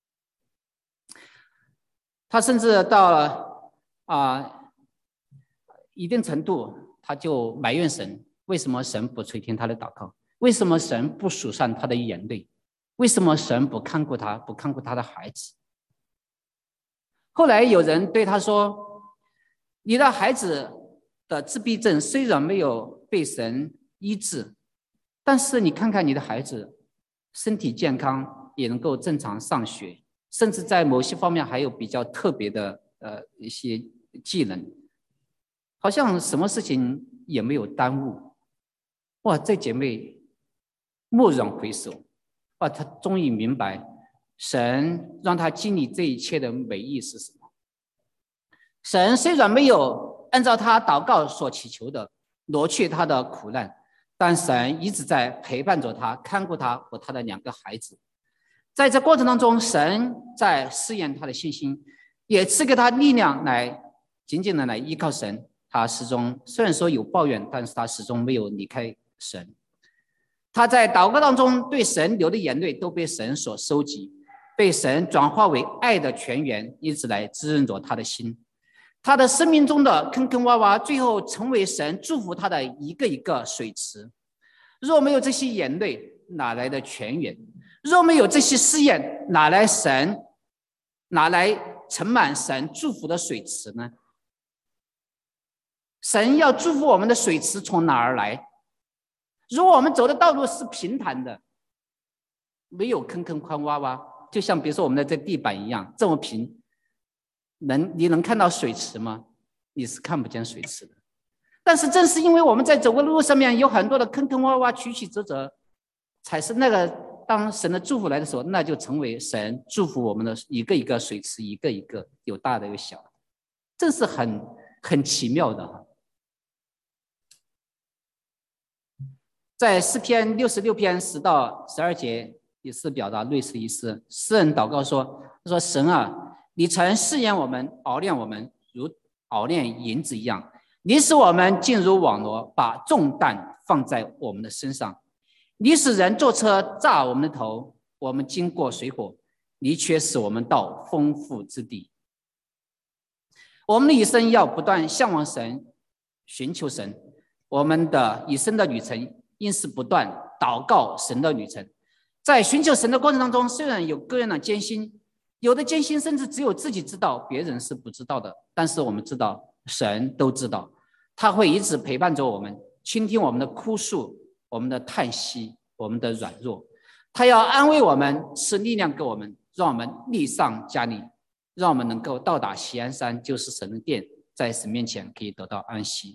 他甚至到了一定程度，他就埋怨神，为什么神不垂听他的祷告？为什么神不数算他的眼泪？为什么神不看顾他，不看顾他的孩子？后来有人对他说，你的孩子的自闭症虽然没有被神医治，但是你看看你的孩子身体健康，也能够正常上学，甚至在某些方面还有比较特别的一些技能，好像什么事情也没有耽误。哇，这姐妹蓦然回首，哇，她终于明白神让她经历这一切的美意是什么。神虽然没有按照她祷告所祈求的挪去她的苦难，但神一直在陪伴着她，看顾她和她的2个孩子。在这过程当中，神在试验她的信心，也赐给她力量来紧紧的来依靠神。她始终虽然说有抱怨，但是她始终没有离开神。她在祷告当中对神流的眼泪都被神所收集，被神转化为爱的泉源，一直来滋润着她的心。她的生命中的坑坑洼洼，最后成为神祝福她的一个一个水池。若没有这些眼泪，哪来的泉源？若没有这些试验，哪来盛满神祝福的水池呢？神要祝福我们的水池从哪儿来？如果我们走的道路是平坦的，没有坑坑洼洼，就像比如说我们的这地板一样这么平，你能看到水池吗？你是看不见水池的。但是正是因为我们在走过的路上面有很多的坑坑洼洼曲曲折折，才是那个当神的祝福来的时候，那就成为神祝福我们的一个一个水池，一个一个，有大的有小的，这是很奇妙的。在诗篇66篇10到12节也是表达类似意思。诗人祷告说神啊，你曾试验我们，熬炼我们，如熬炼银子一样，你使我们进入网罗，把重担放在我们的身上。你使人坐车炸我们的头，我们经过水火，你却使我们到丰富之地。我们的一生要不断向往神，寻求神。我们的一生的旅程应是不断祷告神的旅程。在寻求神的过程当中，虽然有各样的艰辛， 有的艰辛甚至只有自己知道，别人是不知道的。但是我们知道，神都知道，他会一直陪伴着我们，倾听我们的哭诉，我们的叹息，我们的软弱。他要安慰我们，赐力量给我们，让我们力上加力，让我们能够到达锡安山，就是神的殿，在神面前可以得到安息。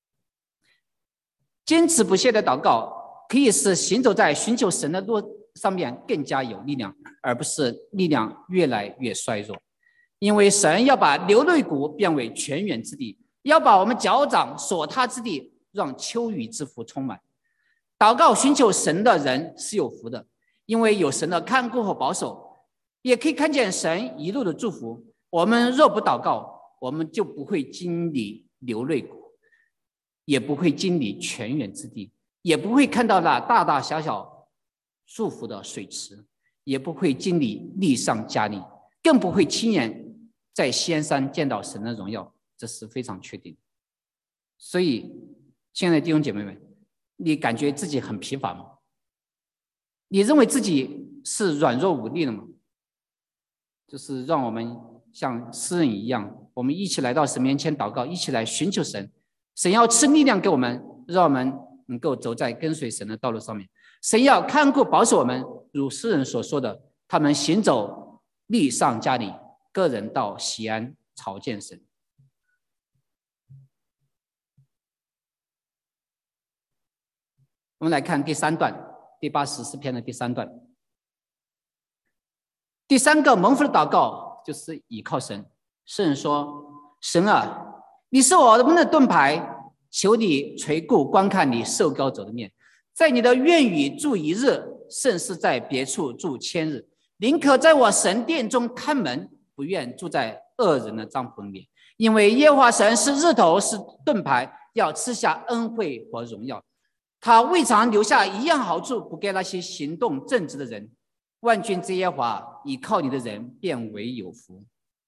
坚持不懈的祷告可以使行走在寻求神的路上面更加有力量，而不是力量越来越衰弱。因为神要把流泪谷变为泉源之地，要把我们脚掌所踏之地让秋雨之福充满。祷告寻求神的人是有福的，因为有神的看顾和保守，也可以看见神一路的祝福。我们若不祷告，我们就不会经历流泪谷，也不会经历泉源之地，也不会看到那大大小小祝福的水池，也不会经历力上加力，更不会亲眼在锡安山见到神的荣耀，这是非常确定的。所以亲爱的弟兄姐妹们，你感觉自己很疲乏吗？你认为自己是软弱无力的吗？就是让我们像诗人一样，我们一起来到神面前祷告，一起来寻求神。神要赐力量给我们，让我们能够走在跟随神的道路上面。神要看顾保守我们，如诗人所说的，他们行走力上加力，个人到锡安朝见神。我们来看第3段，第80诗篇的第3段。第3个蒙福的祷告就是倚靠神。诗人说：神啊，你是我们的盾牌，求你垂顾观看你受膏者的面，在你的院宇住1日，胜似在别处住1000日。宁可在我神殿中看门，不愿住在恶人的帐篷里面。因为耶和华神是日头，是盾牌，要赐下恩惠和荣耀。他未尝留下一样好处不给那些行动正直的人。万军之耶和华，倚靠你的人便为有福。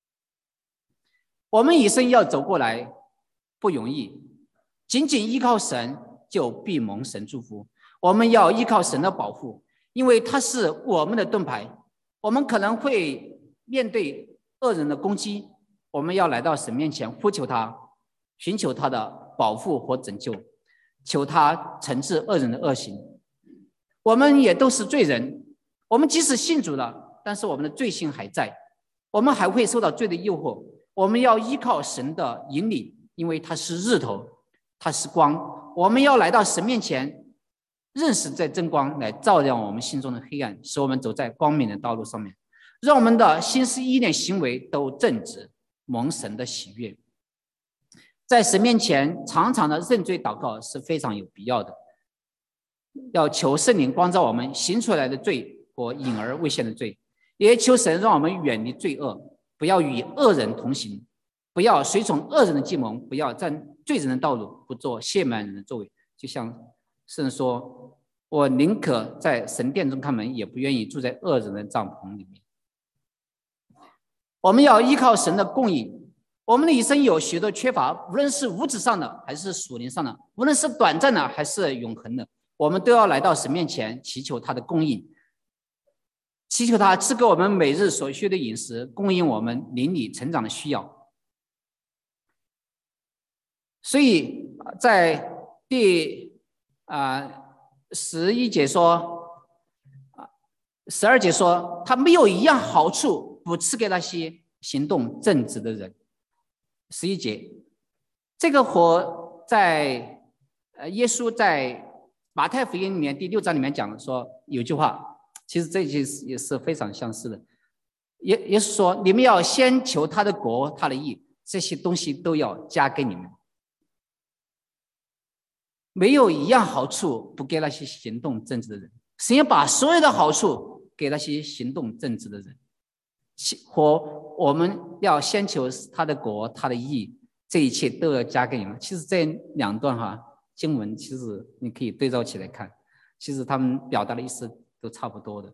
我们一生要走过来不容易，仅仅依靠神就必蒙神祝福。我们要依靠神的保护，因为他是我们的盾牌。我们可能会面对恶人的攻击，我们要来到神面前呼求他，寻求他的保护和拯救，求他惩治恶人的恶行。我们也都是罪人，我们即使信主了，但是我们的罪性还在，我们还会受到罪的诱惑。我们要依靠神的引领，因为他是日头，他是光。我们要来到神面前，认识这真光，来照亮我们心中的黑暗，使我们走在光明的道路上面，让我们的心思意念行为都正直，蒙神的喜悦。在神面前常常的认罪祷告是非常有必要的，要求圣灵光照我们行出来的罪或隐而未现的罪，也求神让我们远离罪恶，不要与恶人同行，不要随从恶人的计谋，不要占罪人的道路，不做亵慢人的作为。就像圣人说，我宁可在神殿中看门，也不愿意住在恶人的帐篷里面。我们要依靠神的供应，我们的一生有许多缺乏，无论是物质上的还是属灵上的，无论是短暂的还是永恒的，我们都要来到神面前祈求他的供应，祈求他赐给我们每日所需的饮食，供应我们灵里成长的需要。所以在第11节说，12节说，他没有一样好处不赐给那些行动正直的人。11节，这个和在耶稣在马太福音里面第6章里面讲说有句话，其实这句也是非常相似的。耶稣说，你们要先求他的国他的义，这些东西都要加给你们。没有一样好处不给那些行动正直的人，神要把所有的好处给那些行动正直的人。和我们要先求他的国他的义，这一切都要加给你们。其实这2段经文其实你可以对照起来看，其实他们表达的意思都差不多的。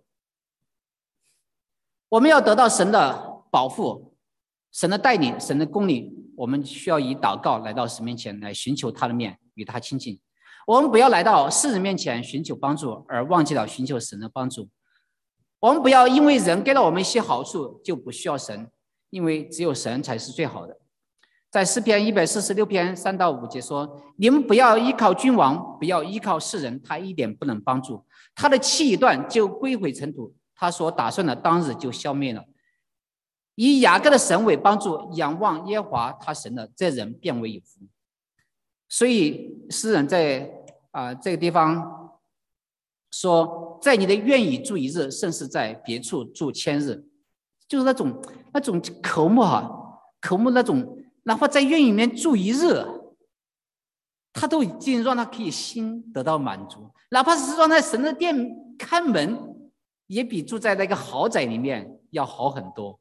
我们要得到神的保护，神的带领，神的供应，我们需要以祷告来到神面前来寻求他的面，与他亲近。我们不要来到世人面前寻求帮助，而忘记了寻求神的帮助。 我们不要因为人给了我们一些好处就不需要神，因为只有神才是最好的。在诗篇146篇3到5节说：你们不要依靠君王，不要依靠世人，他一点不能帮助。他的气一断就归回尘土，他所打算的当日就消灭了。以雅各的神为帮助，仰望耶和华他神的，这人便为有福。所以诗人在这个地方说，在你的愿意住一日，胜似在别处住千日，就是那种渴慕渴慕那种，哪怕在愿意里面住一日，他都已经让他可以心得到满足，哪怕是让他神的殿看门，也比住在那个豪宅里面要好很多。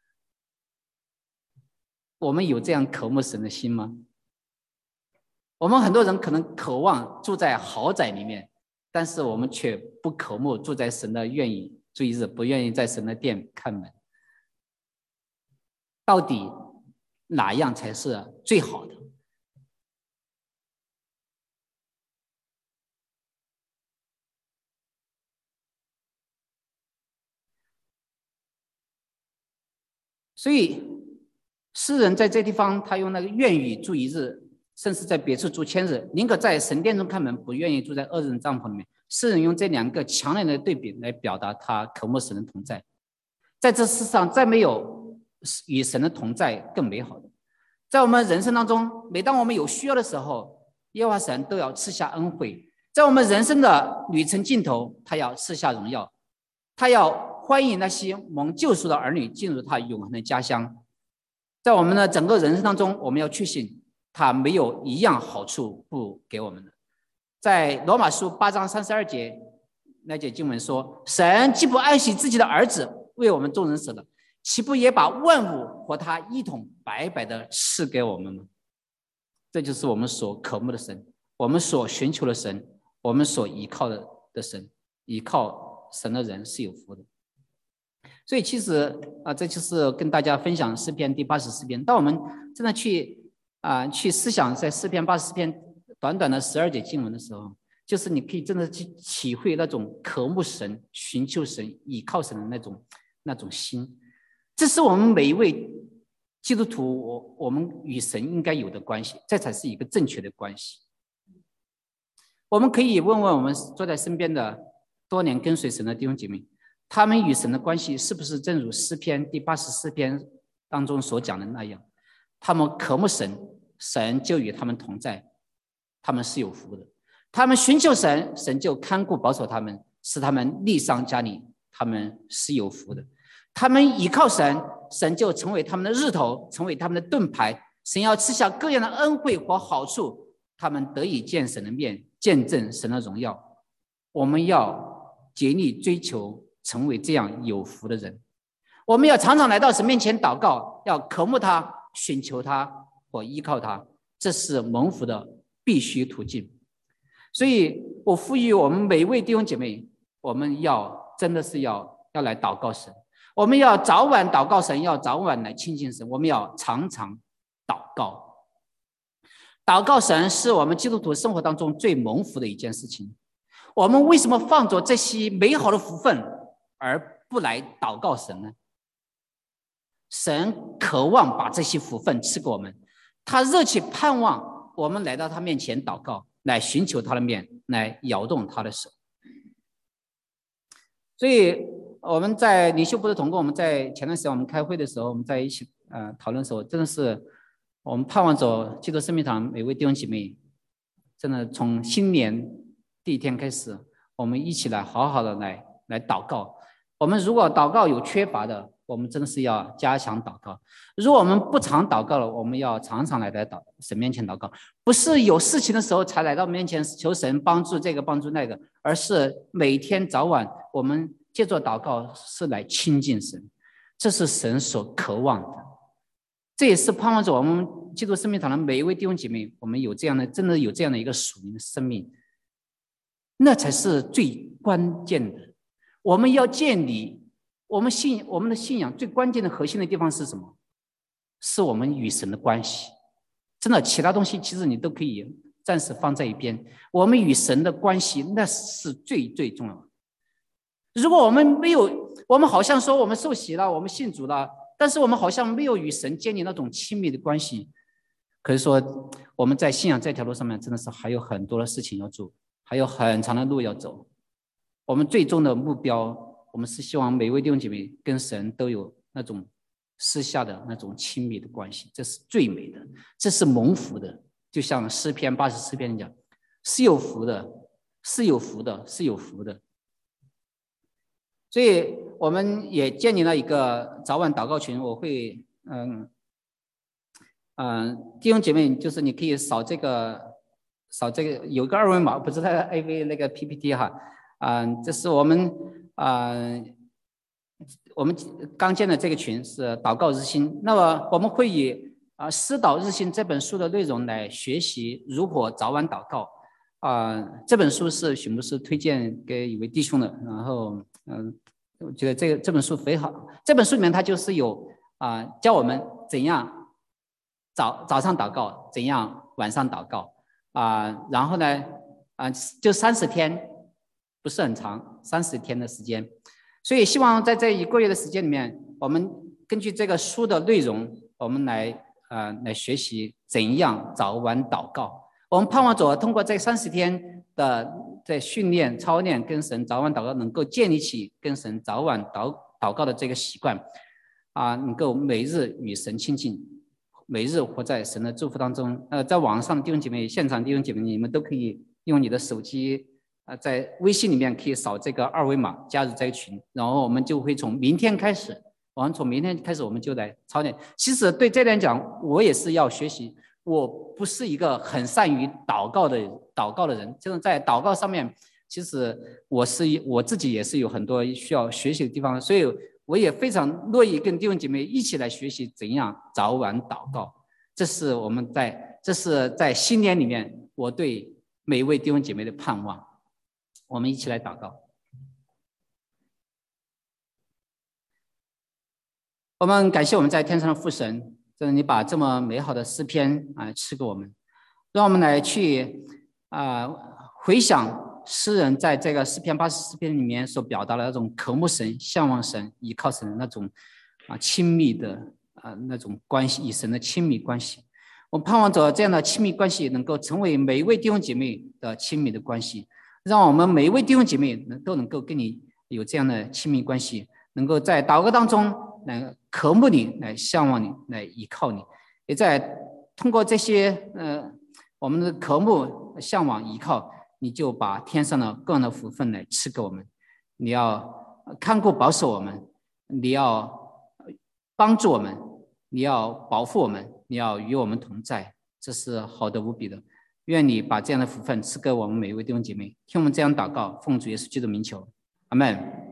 我们有这样渴慕神的心吗？我们很多人可能渴望住在豪宅里面，但是我们却不渴慕住在神的愿意住一日，不愿意在神的殿看门。到底哪样才是最好的？所以诗人在这地方，他用那个愿意住一日，甚至在别处住千日，宁可在神殿中看门，不愿意住在恶人帐篷里面。诗人用这两个强烈的对比来表达他渴慕神的同在。在这世上再没有与神的同在更美好的。在我们人生当中，每当我们有需要的时候，耶和华神都要赐下恩惠。在我们人生的旅程尽头，他要赐下荣耀，他要欢迎那些蒙救赎的儿女进入他永恒的家乡。在我们的整个人生当中，我们要确信他没有一样好处不给我们的。在罗马书8章32节那节经文说，神既不爱惜自己的儿子，为我们众人舍了，岂不也把万物和他一同白白的赐给我们吗？这就是我们所渴慕的神，我们所寻求的神，我们所依靠的神。依靠神的人是有福的。所以其实这就是跟大家分享诗篇第84篇。当我们真的去思想在诗篇84篇短短的12节经文的时候，就是你可以真的去体会那种渴慕神、寻求神、倚靠神的那种心。这是我们每一位基督徒我们与神应该有的关系，这才是一个正确的关系。我们可以问问我们坐在身边的多年跟随神的弟兄姐妹，他们与神的关系是不是正如诗篇第84篇当中所讲的那样？他们渴慕神，神就与他们同在，他们是有福的。他们寻求神，神就看顾保守他们，使他们力上加力，他们是有福的。他们倚靠神，神就成为他们的日头，成为他们的盾牌。神要赐下各样的恩惠和好处，他们得以见神的面，见证神的荣耀。我们要竭力追求成为这样有福的人。我们要常常来到神面前祷告，要渴慕他，寻求他或依靠他，这是蒙福的必须途径。所以我呼吁我们每一位弟兄姐妹，我们真的是要来祷告神，我们要早晚祷告神，要早晚来亲近神，我们要常常祷告。祷告神是我们基督徒生活当中最蒙福的一件事情。我们为什么放着这些美好的福分而不来祷告神呢？神渴望把这些福分赐给我们，他热切盼望我们来到他面前祷告，来寻求他的面，来摇动他的手。所以我们在领袖部的同工，我们在前段时间我们开会的时候，我们在一起讨论的时候，真的是我们盼望着基督生命堂每位弟兄姐妹，真的从新年第一天开始，我们一起来好好的来祷告。我们如果祷告有缺乏的，我们真的是要加强祷告。如果我们不常祷告了，我们要常常来神面前祷告，不是有事情的时候才来到面前求神帮助这个帮助那个，而是每天早晚我们借着祷告是来亲近神，这是神所渴望的。这也是盼望着我们基督生命堂的每一位弟兄姐妹，我们有这样的真的有这样的一个属灵的生命，那才是最关键的。我们要建立我们的信仰最关键的核心的地方是什么？是我们与神的关系。真的，其他东西其实你都可以暂时放在一边，我们与神的关系那是最重要的。如果我们没有我们好像说我们受洗了，我们信主了，但是我们好像没有与神建立那种亲密的关系。可是说我们在信仰这条路上面真的是还有很多的事情要做，还有很长的路要走。我们最终的目标，我们是希望每位弟兄姐妹跟神都有那种私下的那种亲密的关系，这是最美的，这是蒙福的。就像诗篇84篇讲，是有福的，是有福的，是有福的。所以我们也建立了一个早晚祷告群，我会弟兄姐妹，就是你可以扫这个有个二维码，不是它 AV 那个 PPT 哈，这是我们刚建的这个群是祷告日新。那么我们会以师导日新这本书的内容来学习如何早晚祷告。这本书是许牧师推荐给一位弟兄的，然后我觉得这本书非常好。这本书里面它就是有教我们怎样早上祷告，怎样晚上祷告然后呢就30天，不是很长，30天的时间。所以希望在这1个月的时间里面，我们根据这个书的内容，我们来学习怎样早晚祷告。我们盼望着通过这30天的在训练操练，跟神早晚祷告，能够建立起跟神早晚祷告的这个习惯能够每日与神亲近，每日活在神的祝福当中。在网上的弟兄姐妹，现场弟兄姐妹，你们都可以用你的手机在微信里面可以扫这个二维码加入这个群，然后我们就会从明天开始，我们就来操练。其实对这点讲，我也是要学习。我不是一个很善于祷告的人，就是在祷告上面，其实我自己也是有很多需要学习的地方，所以我也非常乐意跟弟兄姐妹一起来学习怎样早晚祷告。这是在新年里面我对每一位弟兄姐妹的盼望。我们一起来祷告。我们感谢我们在天上的父神，就是你把这么美好的诗篇赐给我们，让我们来去回想诗人在这个诗篇84篇里面所表达的那种渴慕神、向往神、依靠神的那种亲密的那种关系，与神的亲密关系。我盼望着这样的亲密关系能够成为每一位弟兄姐妹的亲密的关系，让我们每一位弟兄姐妹都能够跟你有这样的亲密关系，能够在祷告当中来渴慕你，来向往你，来依靠你。也在通过这些我们的渴慕、向往、依靠，你就把天上的各样的福分来赐给我们。你要看顾保守我们，你要帮助我们，你要保护我们，你要与我们同在，这是好的无比的。愿你把这样的福分赐给我们每一位弟兄姐妹。听我们这样祷告，奉主耶稣基督的名求，阿们。